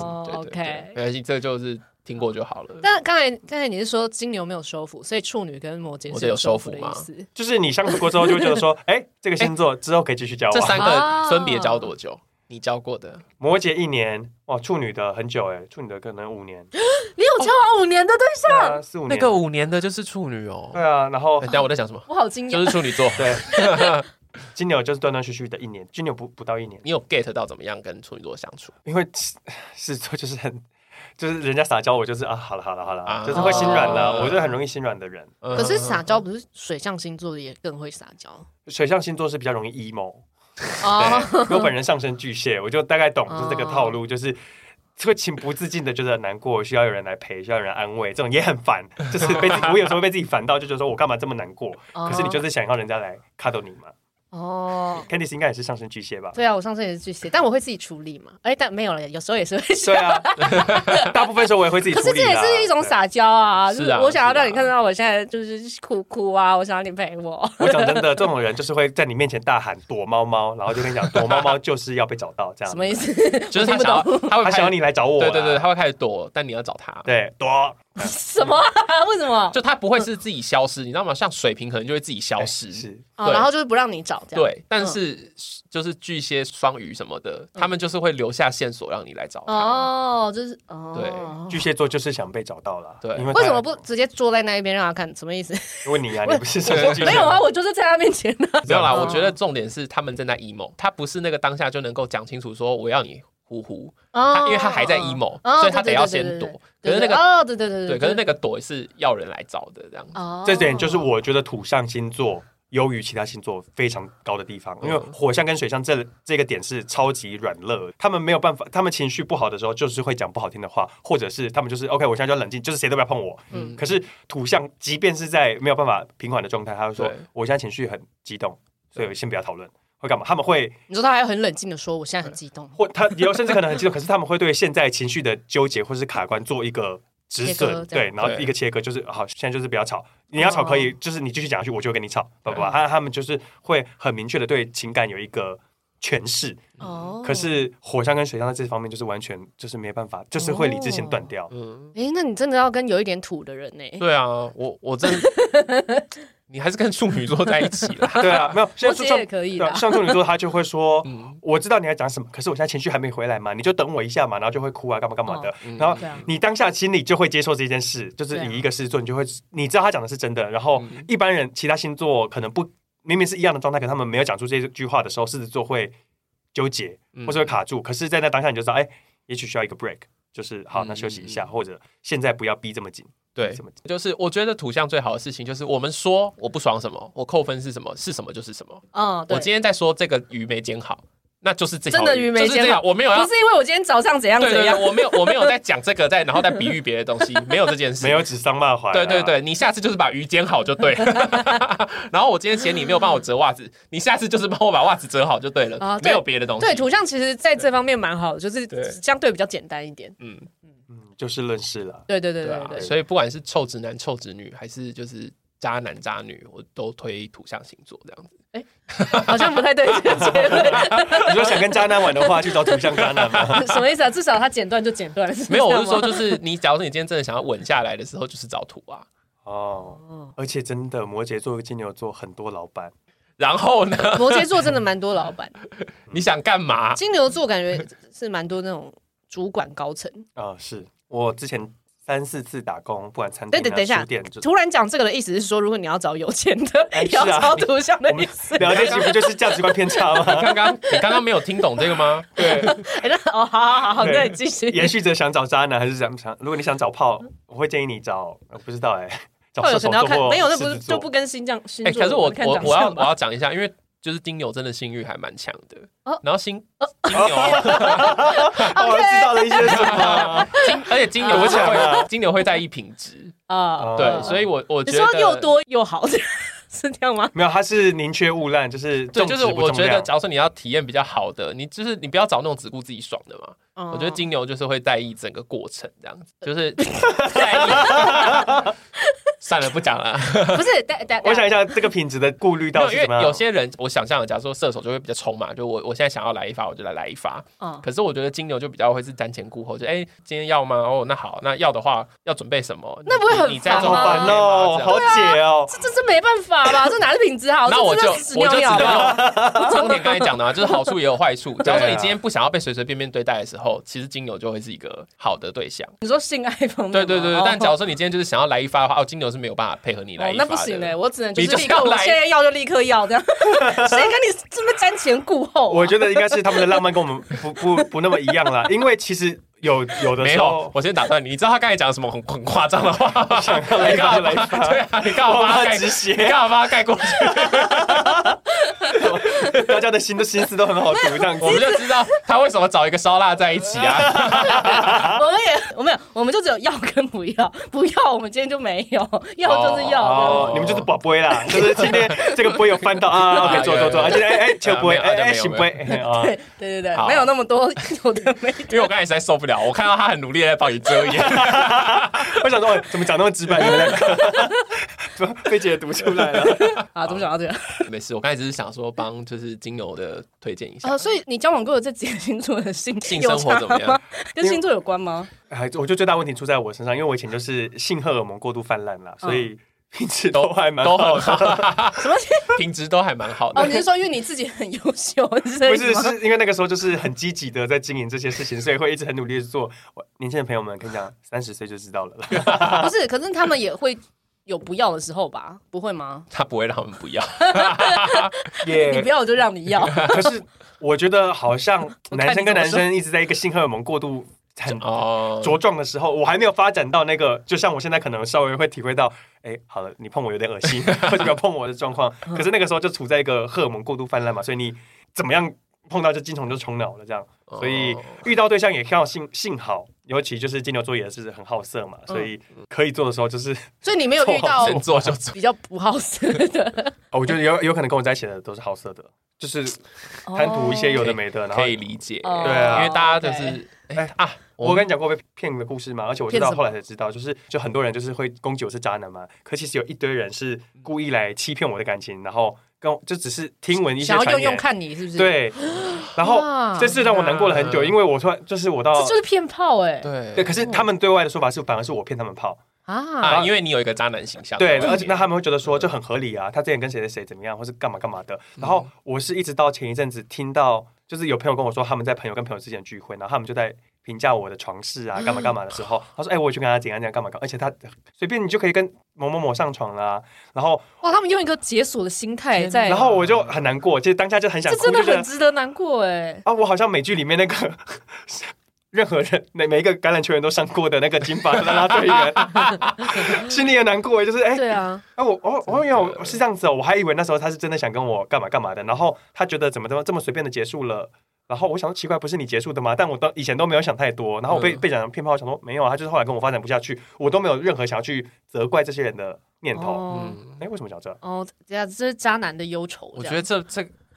OK， 没关系，这就是听过就好了。 但刚才你是说金牛没有收服，所以处女跟摩羯是有收服的意思。 就是你相处过之后就会觉得说，哎，这个星座之后可以继续交往。 这三个分别交多久？你交过的？ 摩羯1年，哇，处女的很久哎，处女的可能5年。 你有交往5年的对象 ？4、5年。 那个5年的就是处女哦。 对啊，然后等下我在想什么？ 我好惊讶， 就是处女座。 对，金牛就是断断续续的1年，金牛不到1年。 你有 get 到怎么样跟处女座相处？ 因为狮子座就是人家撒娇，我就是好了，就是会心软了。我是很容易心软的人。 可是撒娇不是水象星座的也更会撒娇？ 水象星座是比较容易 emo。对，我本人上升巨蟹，我就大概懂就是这个套路，就是会情不自禁的觉得难过，需要有人来陪，需要有人安慰，这种也很烦。就是我有时候被自己烦到，就觉得说我干嘛这么难过？可是你就是想要人家来 cuddle 你嘛。Candice 应该也是上升巨蟹吧？ 对啊，我上升也是巨蟹，但我会自己处理嘛。但没有了，有时候也是会。 对啊，大部分时候我也会自己处理。 可是这也是一种撒娇啊！ 是啊， 我想要让你看到我现在就是哭啊，我想要你陪我。 我讲真的，这种人就是会在你面前大喊躲猫猫，然后就跟你讲躲猫猫就是要被找到，这样。 什么意思？ 就是他想要你来找我。 对，他会开始躲，但你要找他。 对，躲。 什么？为什么？ 就他不会是自己消失，你知道吗？像水瓶可能就会自己消失， 是然后就是不让你找这样。 对，但是就是巨蟹、双鱼什么的，他们就是会留下线索让你来找他。 就是对， 巨蟹座就是想被找到了。 对， 为什么不直接坐在那一边让他看？什么意思？ 问你啊，你不是上升巨蟹？ 没有啊，我就是在他面前的。 没有啦，我觉得重点是他们正在 emo， 他不是那个当下就能够讲清楚说我要你呼，因为他还在 emo， 所以他得要先躲。可是那个对，可是那个躲是要人来找的这样子。 这点就是我觉得土象星座优于其他星座非常高的地方，因为火象跟水象这个点是超级软肋，他们没有办法，他们情绪不好的时候就是会讲不好听的话，或者是他们就是 OK， 我现在就要冷静，就是谁都不要碰我。可是土象即便是在没有办法平缓的状态，他就说我现在情绪很激动，所以先不要讨论。会干嘛？他们会， 你说他还很冷静的说，我现在很激动， 或他有甚至可能很激动，可是他们会对现在情绪的纠结或是卡关做一个止损，对，然后一个切割，就是好，现在就是不要吵，你要吵可以，就是你继续讲下去，我就会跟你吵，他们就是会很明确的对情感有一个诠释。可是火象跟水象在这方面就是完全就是没办法，就是会理智先断掉。 那你真的要跟有一点土的人呢？ 对啊，我真你还是跟处女座在一起啦。 对啊，没有， 摩羯也可以的。 像处女座他就会说，我知道你在讲什么，可是我现在情绪还没回来嘛，你就等我一下嘛，然后就会哭啊，干嘛干嘛的。然后你当下心里就会接受这件事，就是以一个狮子座，你就会你知道他讲的是真的。然后一般人其他星座可能不明明是一样的状态，可他们没有讲出这句话的时候，狮子座会纠结或是会卡住。可是，在那当下你就知道，也许需要一个 break， 就是好，那休息一下，或者现在不要逼这么紧。 对，就是我觉得土象最好的事情就是我们说我不爽什么，我扣分是什么，是什么就是什么。我今天在说这个鱼没煎好，那就是这条真的鱼没煎好， 我没有不是因为我今天早上怎样怎样， 对，我没有在讲这个，然后再比喻别的东西，没有这件事， 没有指桑骂槐。 对，你下次就是把鱼煎好就对了。然后我今天嫌你没有帮我折袜子，你下次就是帮我把袜子折好就对了，没有别的东西。 对，土象其实在这方面蛮好的，就是相对比较简单一点。 就事论事了。 对， 所以不管是臭直男、臭直女，还是就是渣男渣女，我都推土象星座这样子。 好像不太对这个结论。 你说想跟渣男玩的话，去找土象渣男吗？ 什么意思啊？至少他剪断就剪断了。 没有，我是说，就是你，假如说你今天真的想要稳下来的时候，就是找土啊。 而且真的，摩羯座、金牛座很多老板。 然后呢？ 摩羯座真的蛮多老板。 你想干嘛？ 金牛座感觉是蛮多那种主管高层。 是我之前3、4次打工，不管餐厅、 等一下，突然讲这个的意思是说，如果你要找有钱的，要找土象的意思。 聊天不就是价值观偏差吗？ 你刚刚没有听懂这个吗？对。 好，那你继续。 延续着想找渣男，还是想？如果你想找炮，我会建议你找，不知道找射手座或没有，那不是就不跟星座。 可是我要讲一下，因为就是金牛真的性欲还蛮强的。然后金牛， 我知道了一些什么。 而且金牛会在意品质对，所以我觉得你说又多又好。是这样吗？ 没有，它是宁缺毋滥，就是重质不重量。 我觉得，假如说你要体验比较好的，你不要找那种只顾自己爽的嘛。我觉得金牛就是会在意整个过程，这样子，就是在意。算了，不讲了。 不是， 我想一下这个品质的顾虑到底是什么？ 因为有些人，我想象的，假如说射手就会比较冲嘛，就我现在想要来一发，我就来一发。可是我觉得金牛就比较会是瞻前顾后，就今天要吗？那好，那要的话要准备什么？ 那不会很烦哦，好解哦。 这没办法吧？这哪是品质好？ 那我就知道，重点刚才讲的嘛，就是好处也有坏处。假如说你今天不想要被随随便便对待的时候，其实金牛就会是一个好的对象。 你说性爱方面？ 对。但假如说你今天就是想要来一发的话，金牛是没有办法配合你来一发的。 那不行我只能就是立刻，我现在要就立刻要这样。谁跟你这么瞻前顾后？ 我觉得应该是他们的浪漫跟我们不那么一样啦，因为其实。有的时候， 我先打断你。你知道他刚才讲了什么很夸张的话？ 想要来一发就来一发。 对啊，你干嘛把他直写？你干嘛把他盖过去？ 大家的心思都很好读，这样我们就知道他为什么找一个烧腊在一起啊。 我们就只有要跟不要，不要我们今天就没有，要就是要。 你们就是宝贝啦，就是今天这个杯有翻到啊，可以做，而且球杯行杯。 对，没有那么多有的没的。 因为我刚才实在受不了。我看到他很努力在帮你遮掩， 我想说怎么讲那么直白？被解读出来了啊！怎么讲到这个？ 没事，我刚才只是想说帮就是金牛的推荐一下。 所以你交往过的这几个星座的性生活怎么样？ 跟星座有关吗？ 我觉得最大问题出在我身上，因为我以前就是性荷尔蒙过度泛滥啦，所以。品质都还蛮好的， 什么品质都还蛮好的。 你是说因为你自己很优秀？不是因为那个时候就是很积极的在经营这些事情，所以会一直很努力的做。年轻的朋友们跟你讲，30岁就知道了啦。 不是，可是他们也会有不要的时候吧？不会吗？ 他不会让他们不要， 你不要我就让你要。 可是我觉得好像男生跟男生一直在一个性荷尔蒙过度。很茁壮的时候，我还没有发展到那个，就像我现在可能稍微会体会到，好了，你碰我有点恶心，或者不要碰我的状况。可是那个时候就处在一个荷尔蒙过度泛滥嘛，所以你怎么样碰到就精虫就冲脑了这样。所以遇到对象也要幸好，尤其就是金牛座也是很好色嘛，所以可以做的时候就是。 所以你没有遇到做就比较不好色的。 我觉得有可能跟我在一起的都是好色的，就是贪图一些有的没的，然后可以理解， 对啊， 因为大家就是。 我跟你讲过被骗的故事嘛，而且我知道后来才知道，就很多人就是会攻击我是渣男嘛，可其实有一堆人是故意来欺骗我的感情，然后就只是听闻一些传言， 想要用看你是不是？ 对，然后这次让我难过了很久，因为我突然这就是骗炮对，可是他们对外的说法是反而是我骗他们炮。 因为你有一个渣男形象， 对，而且那他们会觉得说就很合理啊，他之前跟谁怎么样，或是干嘛的。然后我是一直到前一阵子听到，就是有朋友跟我说他们在朋友跟朋友之间聚会，然后他们就在评价我的床事啊，干嘛的时候，他说我去跟他怎样干嘛，而且他随便你就可以跟某上床啦。然后他们用一个解锁的心态在， 然后我就很难过，其实当下就很想哭， 这真的很值得难过我好像美剧里面那个。任何人每一个橄榄球员都上过的那个金发啦啦队员，心里也难过，就是对啊， 我是这样子我还以为那时候他是真的想跟我干嘛的，然后他觉得怎么这么随便的结束了，然后我想说奇怪，不是你结束的吗？但我以前都没有想太多，然后我被讲骗炮，想说没有他就是后来跟我发展不下去，我都没有任何想要去责怪这些人的念头。为什么讲这？ 这是渣男的忧愁。 我觉得这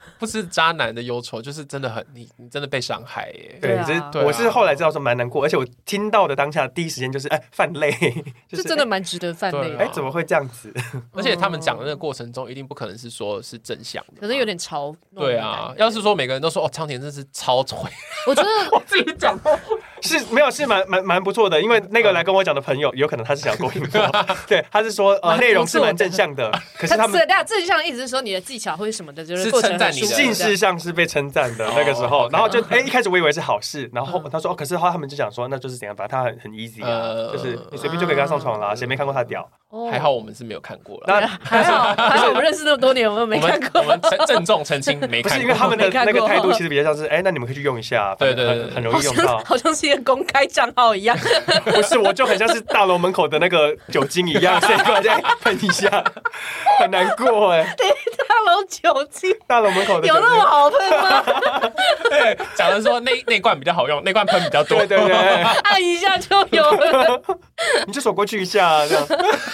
不是渣男的忧愁，就是真的很你真的被伤害耶。 对， 对啊我是后来知道说蛮难过，而且我听到的当下第一时间就是泛泪，就是这真的蛮值得泛泪的。 怎么会这样子？ 而且他们讲的那个过程中，一定不可能是说是正向的， 可是有点嘲弄。 对啊，要是说每个人都说苍田真是超锤， 我觉得我自己讲是没有是蛮不错的，因为那个来跟我讲的朋友，有可能他是想勾引我，对，他是说内容是蛮正向的，可是他们正向意思是说你的技巧或者什么的，就是是称赞你的性事上是被称赞的那个时候，然后就一开始我以为是好事，然后他说可是他们就讲说那就是怎样，反正他很 easy 啊，就是你随便就可以跟他上床啦，谁没看过他屌？ 还好我们是没有看过了， 那还好我们认识那么多年，我们没看过。 我们郑重澄清没看过， 不是因为他们的那个态度其实比较像是那你们可以去用一下， 对， 很容易用到， 好像是一个公开账号一样。 不是，我就很像是大楼门口的那个酒精一样，所以过来喷一下，很难过大楼酒精， 大楼门口的有那么好喷吗？ 对，讲的说那罐比较好用，那罐喷比较多， 对， 按一下就有了。 你就走过去一下这样。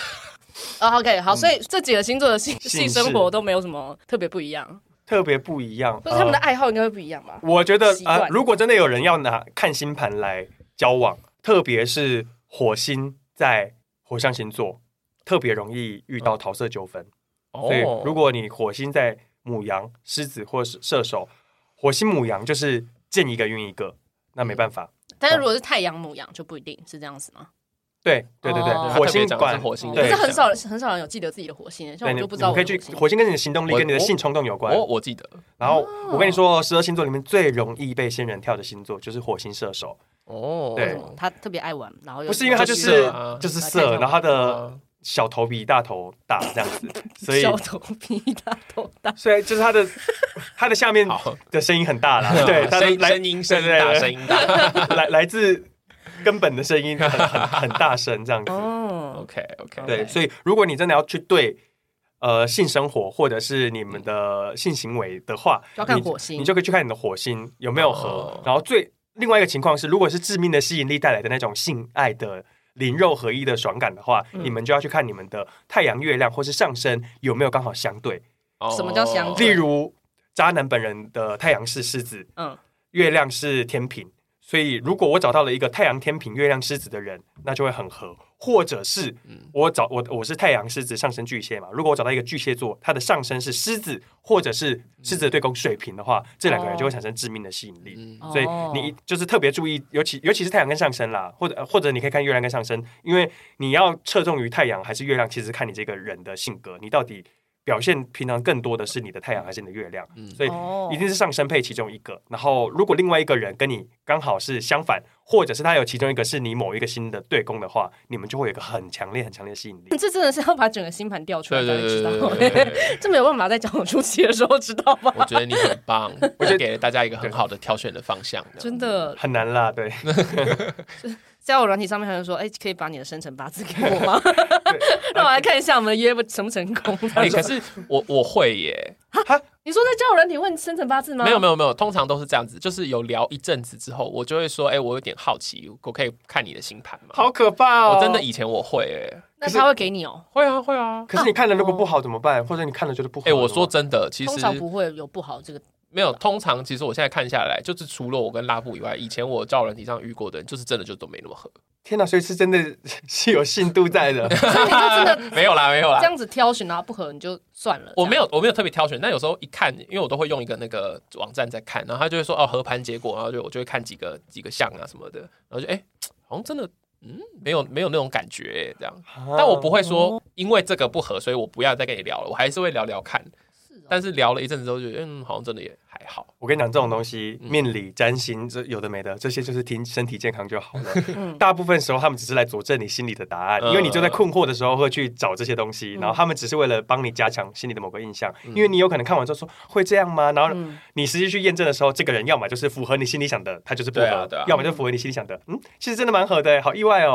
OK， 好，所以这几个星座的性生活都没有什么特别不一样， 特别不一样， 或者他们的爱好应该会不一样吧？ 我觉得如果真的有人要看星盘来交往，特别是火星在火象星座，特别容易遇到桃色纠纷。所以如果你火星在牡羊、狮子或是射手，火星牡羊就是见一个晕一个，那没办法。 但是如果是太阳牡羊就不一定是这样子吗？ 对，火星管火星， 可是很少人有记得自己的火星，像我就不知道。 你可以去火星跟你的行动力跟你的性冲动有关。 我记得。 然后我跟你说，12星座里面最容易被仙人跳的星座就是火星射手。 对，他特别爱玩，然后不是因为他就是色，然后他的小头比大头大这样子，所以小头比大头大， 所以就是他的下面的声音很大啦，对， 声音大，声音大， 来自根本的声音很大声这样子。 OK， 对，所以如果你真的要去对性生活或者是你们的性行为的话， 要看火星， 你就可以去看你的火星有没有合。然后另外一个情况是，如果是致命的吸引力带来的那种性爱的灵肉合一的爽感的话，你们就要去看你们的太阳、月亮或是上升有没有刚好相对。 什么叫相对？ 例如渣男本人的太阳是狮子，月亮是天秤，所以如果我找到了一个太阳天秤、月亮狮子的人，那就会很合。或者是我是太阳狮子上升巨蟹嘛，如果我找到一个巨蟹座，它的上升是狮子，或者是狮子的对宫水瓶的话，这两个人就会产生致命的吸引力。所以你就是特别注意，尤其是太阳跟上升啦，或者你可以看月亮跟上升，因为你要侧重于太阳还是月亮，其实看你这个人的性格，你到底表现平常更多的是你的太阳还是你的月亮，所以一定是上升配其中一个。然后如果另外一个人跟你刚好是相反，或者是他有其中一个是你某一个星的对宫的话，你们就会有一个很强烈的吸引力。 这真的是要把整个星盘调出来才能知道，这没有办法在交往初期的时候知道吧？ 我觉得你很棒，我觉得给了大家一个很好的挑选的方向。 真的很难啦，对。 交友软体上面还有说，可以把你的生辰八字给我吗？让我来看一下我们的约成不成功。 可是我会耶。 你说在交友软体问生辰八字吗？ 没有，通常都是这样子，就是有聊一阵子之后，我就会说，我有点好奇，我可以看你的星盘吗？ 好可怕哦！ 我真的以前我会那他会给你哦？ 会啊。 可是你看了如果不好怎么办？或者你看了觉得不好？ 我说真的，其实通常不会有不好这个。 没有，通常其实我现在看下来，就是除了我跟拉布以外，以前我交友软体上遇过的人，就是真的就都没那么合。 天哪，所以是真的是有信度在的。 所以你就真的没有啦， 这样子挑选，然后不合你就算了。 我没有特别挑选，但有时候一看，因为我都会用一个那个网站在看，然后他就会说合盘结果，然后我就会看几个项啊什么的，然后就好像真的没有那种感觉这样。但我不会说因为这个不合，所以我不要再跟你聊了，我还是会聊聊看。但是聊了一阵子之后，就觉得好像真的也还好。 我跟你讲，这种东西，命理、占星，这有的没的，这些就是听身体健康就好了。大部分时候，他们只是来佐证你心里的答案，因为你就在困惑的时候会去找这些东西，然后他们只是为了帮你加强心里的某个印象。因为你有可能看完之后说会这样吗？然后你实际去验证的时候，这个人要么就是符合你心里想的，他就是不合；要么就符合你心里想的，其实真的蛮合的，好意外哦。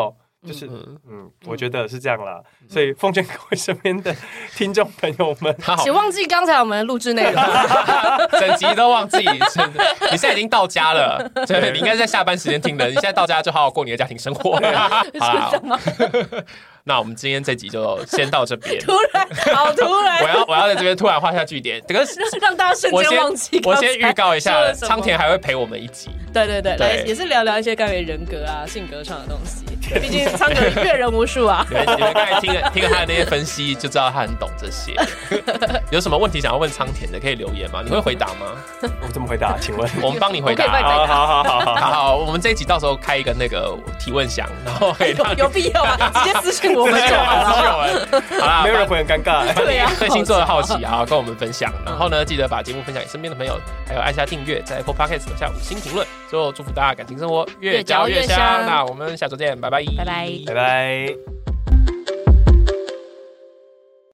就是我觉得是这样啦，所以奉劝各位身边的听众朋友们， 请忘记刚才我们的录制内容， 整集都忘记。你现在已经到家了，对，你应该是在下班时间听的。你现在到家就好好过你的家庭生活。好，那我们今天这集就先到这边。 突然，好突然！ 我要在这边突然画下句点，这个让大家瞬间忘记。 我先预告一下，昌田还会陪我们一集。 对，来也是聊聊一些关于人格啊、性格上的东西。毕竟昌哥阅人无数啊。 你们刚才听了他的那些分析，就知道他很懂这些。有什么问题想要问昌田的，可以留言吗？你会回答吗？ 我怎么回答？请问我们帮你回答。好，我们这一集到时候开一个那个提问箱，然后有必要吗？直接私信我们就好了。 好啦， 没有人会很尴尬。 对呀， 对星座的好奇啊，跟我们分享。然后呢，记得把节目分享给身边的朋友，还有按下订阅，在 Apple Podcast 留下5星评论。最后祝福大家感情生活越嚼越香。那我们下周见，拜拜， 拜拜， 拜拜。